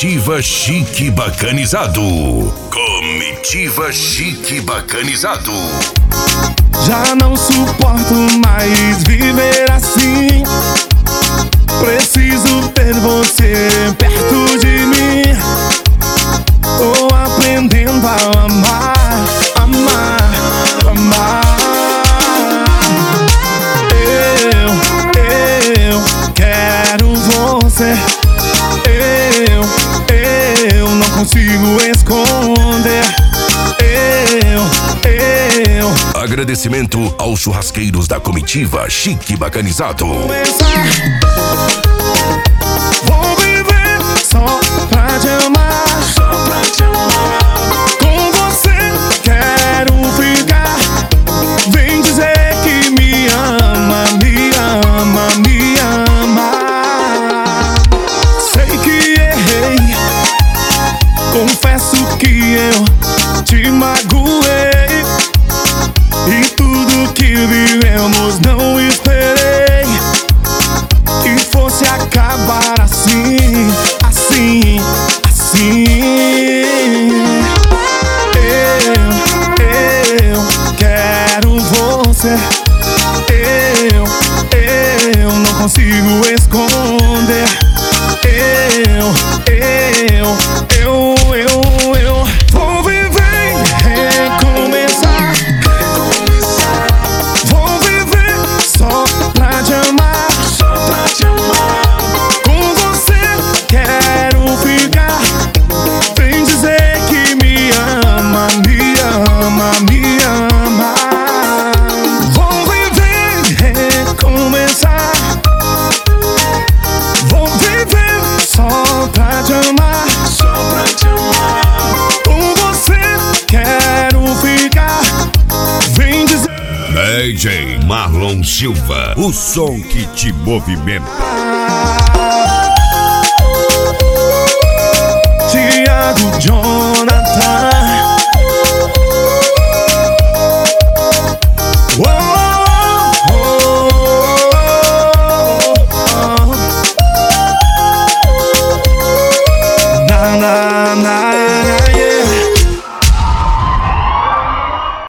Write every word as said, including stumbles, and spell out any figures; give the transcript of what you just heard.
Comitiva Chique Bacanizado. Comitiva Chique Bacanizado. Já não suporto mais viver assim. Preciso ter você perto de mim. Tô aprendendo a amar, amar, amar. Eu, eu quero você. Eu, eu não consigo esconder. Eu, eu. Agradecimento aos churrasqueiros da Comitiva Chique Bacanizado. Vou viver só pra te amar. Só pra te amar. Com você quero ficar. Vem dizer que me ama, me ama, me ama. Sei que errei. Confesso que eu te magoei. E tudo que vivemos não esperei que fosse acabar assim, assim, assim. Eu, eu quero você. Eu, eu não consigo esconder. Eu, eu, eu, eu, eu vou viver e recomeçar. Vou viver só pra te amar. Só pra te amar. Com você quero ficar. Vem dizer que me ama, me ama, me ama. Vou viver e recomeçar. Vou viver só pra te amar. Só pra te amar. Com você quero ficar. Vem dizer. D J Marlon Silva, o som que te movimenta. Thiago Jonathan.